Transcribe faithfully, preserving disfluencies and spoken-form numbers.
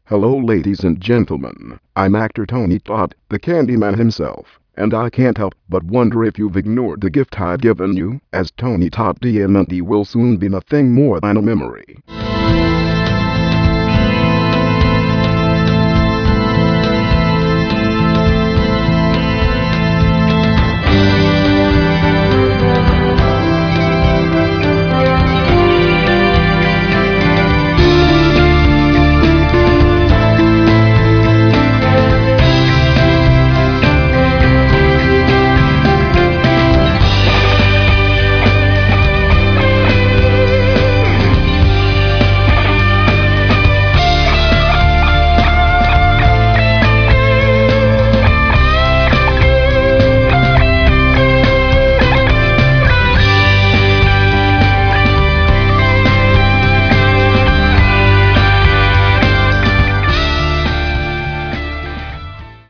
Hello ladies and gentlemen, I'm actor Tony Todd, the Candyman himself, and I can't help but wonder if you've ignored the gift I've given you, as Tony Todd D M D will soon be nothing more than a memory.